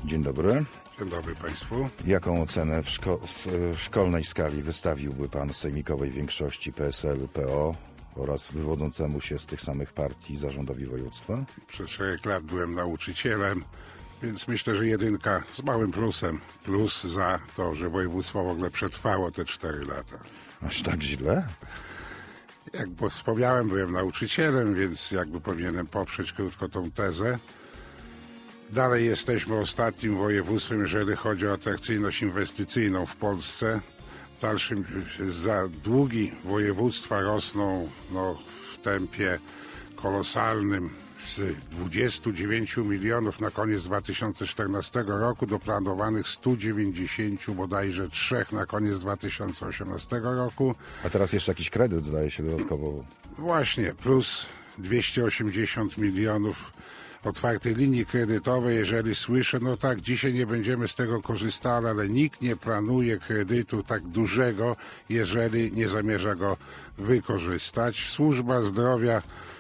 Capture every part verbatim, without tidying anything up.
Dzień dobry. Dzień dobry Państwu. Jaką ocenę w, szko w szkolnej skali wystawiłby Pan sejmikowej większości P S L, P O oraz wywodzącemu się z tych samych partii zarządowi województwa? Przez szereg lat byłem nauczycielem, więc myślę, że jedynka z małym plusem. Plus za to, że województwo w ogóle przetrwało te cztery lata. Aż tak źle? Jak wspomniałem, byłem nauczycielem, więc jakby powinienem poprzeć krótko tą tezę. Dalej jesteśmy ostatnim województwem, jeżeli chodzi o atrakcyjność inwestycyjną w Polsce. W dalszym za długi województwa rosną no, w tempie kolosalnym z dwudziestu dziewięciu milionów na koniec dwa tysiące czternastego roku do planowanych stu dziewięćdziesięciu bodajże trzech na koniec dwa tysiące osiemnastego roku. A teraz jeszcze jakiś kredyt zdaje się dodatkowo. Właśnie, plus dwieście osiemdziesiąt milionów otwartej linii kredytowej. Jeżeli słyszę, no tak, dzisiaj nie będziemy z tego korzystali, ale nikt nie planuje kredytu tak dużego, jeżeli nie zamierza go wykorzystać. Służba zdrowia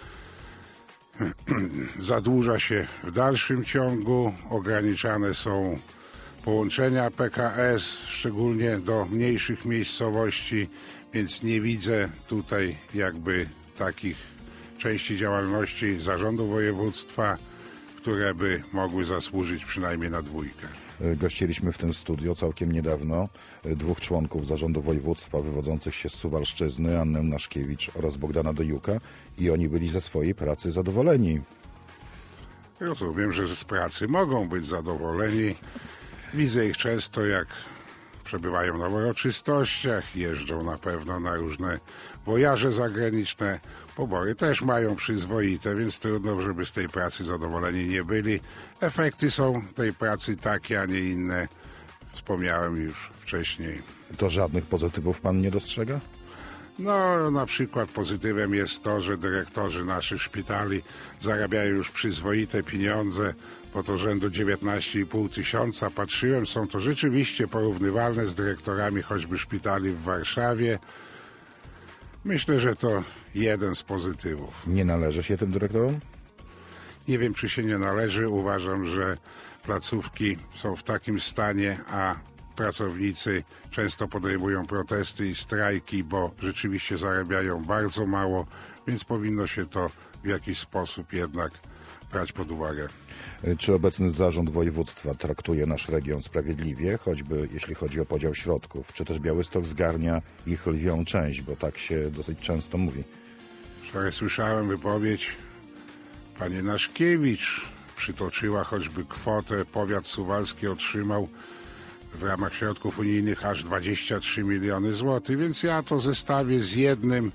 zadłuża się w dalszym ciągu, ograniczane są połączenia P K S, szczególnie do mniejszych miejscowości, więc nie widzę tutaj jakby takich części działalności zarządu województwa, które by mogły zasłużyć przynajmniej na dwójkę. Gościliśmy w tym studio całkiem niedawno dwóch członków zarządu województwa wywodzących się z Suwalszczyzny, Annę Naszkiewicz oraz Bogdana Dojuka, i oni byli ze swojej pracy zadowoleni. Rozumiem, że z pracy mogą być zadowoleni. Widzę ich często, jak przebywają na uroczystościach, jeżdżą na pewno na różne wojaże zagraniczne. Pobory też mają przyzwoite, więc trudno, żeby z tej pracy zadowoleni nie byli. Efekty są tej pracy takie, a nie inne. Wspomniałem już wcześniej. To żadnych pozytywów Pan nie dostrzega? No, na przykład pozytywem jest to, że dyrektorzy naszych szpitali zarabiają już przyzwoite pieniądze, bo to rzędu dziewiętnaście i pół tysiąca. Patrzyłem, są to rzeczywiście porównywalne z dyrektorami choćby szpitali w Warszawie. Myślę, że to jeden z pozytywów. Nie należy się tym dyrektorom? Nie wiem, czy się nie należy. Uważam, że placówki są w takim stanie, a pracownicy często podejmują protesty i strajki, bo rzeczywiście zarabiają bardzo mało, więc powinno się to w jakiś sposób jednak brać pod uwagę. Czy obecny zarząd województwa traktuje nasz region sprawiedliwie, choćby jeśli chodzi o podział środków? Czy też Białystok zgarnia ich lwią część, bo tak się dosyć często mówi? Wczoraj słyszałem wypowiedź pani Naszkiewicz. Przytoczyła choćby kwotę, powiat suwalski otrzymał w ramach środków unijnych aż dwadzieścia trzy miliony złotych, więc ja to zestawię z jednym.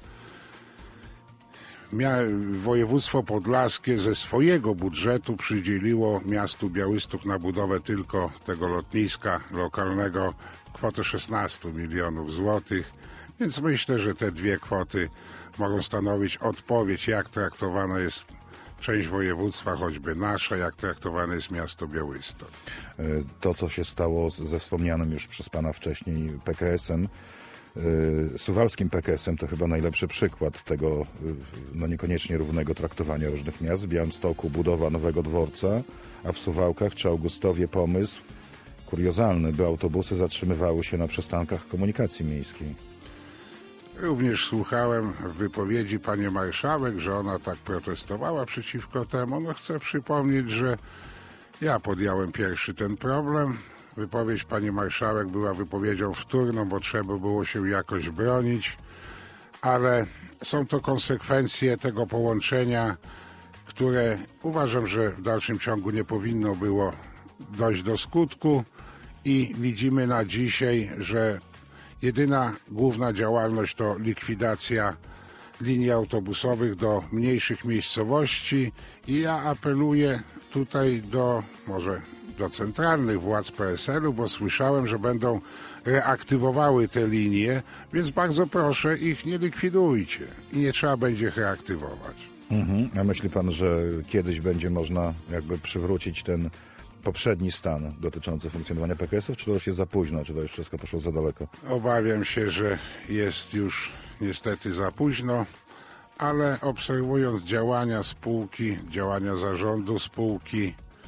Województwo podlaskie ze swojego budżetu przydzieliło miastu Białystok na budowę tylko tego lotniska lokalnego kwotę szesnaście milionów złotych, więc myślę, że te dwie kwoty mogą stanowić odpowiedź, jak traktowana jest część województwa, choćby nasza, jak traktowane jest miasto Białystok. To, co się stało ze wspomnianym już przez Pana wcześniej P K S-em, suwalskim P K S-em, to chyba najlepszy przykład tego no niekoniecznie równego traktowania różnych miast. W Białymstoku budowa nowego dworca, a w Suwałkach czy Augustowie pomysł kuriozalny, by autobusy zatrzymywały się na przystankach komunikacji miejskiej. Również słuchałem w wypowiedzi pani marszałek, że ona tak protestowała przeciwko temu. No chcę przypomnieć, że ja podjąłem pierwszy ten problem. Wypowiedź pani marszałek była wypowiedzią wtórną, bo trzeba było się jakoś bronić, ale są to konsekwencje tego połączenia, które uważam, że w dalszym ciągu nie powinno było dojść do skutku, i widzimy na dzisiaj, że jedyna główna działalność to likwidacja linii autobusowych do mniejszych miejscowości, i ja apeluję tutaj do może do centralnych władz P S L-u, bo słyszałem, że będą reaktywowały te linie, więc bardzo proszę, ich nie likwidujcie i nie trzeba będzie ich reaktywować. Mhm. A myśli pan, że kiedyś będzie można jakby przywrócić ten poprzedni stan dotyczący funkcjonowania P K S-ów, czy to już jest za późno, czy to już wszystko poszło za daleko? Obawiam się, że jest już niestety za późno, ale obserwując działania spółki, działania zarządu spółki,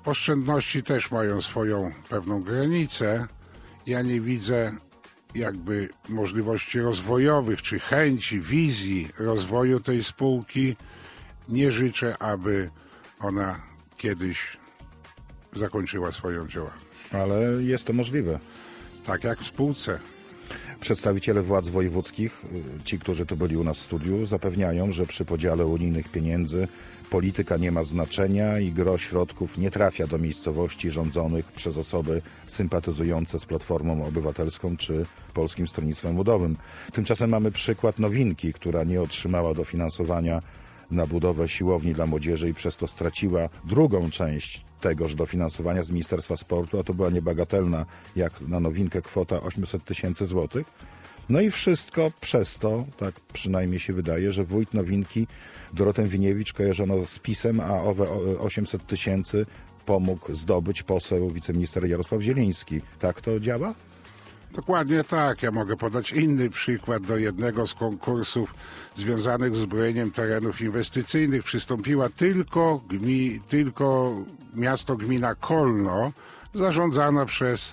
Oszczędności też mają swoją pewną granicę. Ja nie widzę jakby możliwości rozwojowych, czy chęci, wizji rozwoju tej spółki. Nie życzę, aby ona kiedyś zakończyła swoją działalność. Ale jest to możliwe. Tak jak w spółce. Przedstawiciele władz wojewódzkich, ci, którzy tu byli u nas w studiu, zapewniają, że przy podziale unijnych pieniędzy polityka nie ma znaczenia i gros środków nie trafia do miejscowości rządzonych przez osoby sympatyzujące z Platformą Obywatelską czy Polskim Stronnictwem Ludowym. Tymczasem mamy przykład Nowinki, która nie otrzymała dofinansowania na budowę siłowni dla młodzieży i przez to straciła drugą część tegoż dofinansowania z Ministerstwa Sportu, a to była niebagatelna, jak na Nowinkę, kwota osiemset tysięcy złotych. No i wszystko przez to, tak przynajmniej się wydaje, że wójt Nowinki, Dorotę Winiewicz, kojarzono z PiS-em, a owe osiemset tysięcy pomógł zdobyć poseł, wiceminister Jarosław Zieliński. Tak to działa? Dokładnie tak. Ja mogę podać inny przykład. Do jednego z konkursów związanych z zbrojeniem terenów inwestycyjnych przystąpiła tylko, gmi, tylko miasto gmina Kolno, zarządzana przez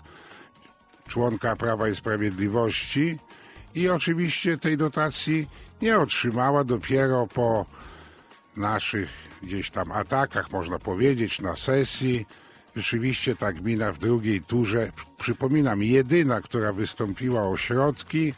członka Prawa i Sprawiedliwości i oczywiście tej dotacji nie otrzymała. Dopiero po naszych gdzieś tam atakach, można powiedzieć, na sesji, rzeczywiście ta gmina w drugiej turze, przypominam, jedyna, która wystąpiła o środki,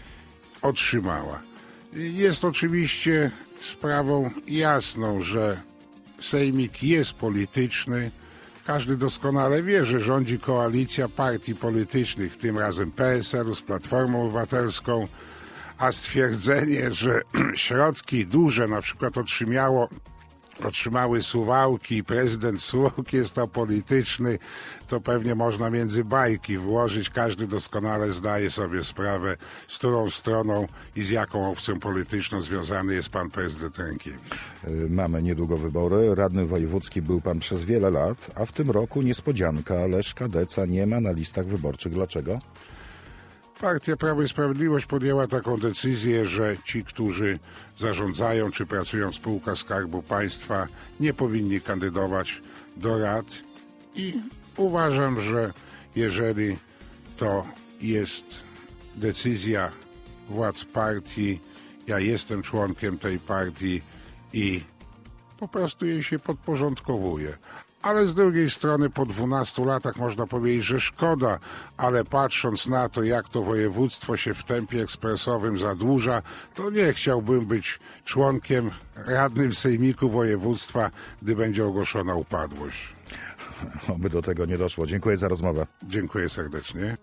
otrzymała. Jest oczywiście sprawą jasną, że sejmik jest polityczny. Każdy doskonale wie, że rządzi koalicja partii politycznych, tym razem P S L u z Platformą Obywatelską, a stwierdzenie, że środki duże na przykład otrzymało otrzymały Suwałki, prezydent Suwałk jest apolityczny, to pewnie można między bajki włożyć. Każdy doskonale zdaje sobie sprawę, z którą stroną i z jaką opcją polityczną związany jest pan prezydent Rękiewicz. Mamy niedługo wybory. Radny wojewódzki był pan przez wiele lat, a w tym roku niespodzianka. Leszka Deca nie ma na listach wyborczych. Dlaczego? Partia Prawo i Sprawiedliwość podjęła taką decyzję, że ci, którzy zarządzają czy pracują w spółkach Skarbu Państwa, nie powinni kandydować do rad i uważam, że jeżeli to jest decyzja władz partii, ja jestem członkiem tej partii i po prostu jej się podporządkowuję. Ale z drugiej strony po dwunastu latach można powiedzieć, że szkoda, ale patrząc na to, jak to województwo się w tempie ekspresowym zadłuża, to nie chciałbym być członkiem radnym sejmiku województwa, gdy będzie ogłoszona upadłość. Oby do tego nie doszło. Dziękuję za rozmowę. Dziękuję serdecznie.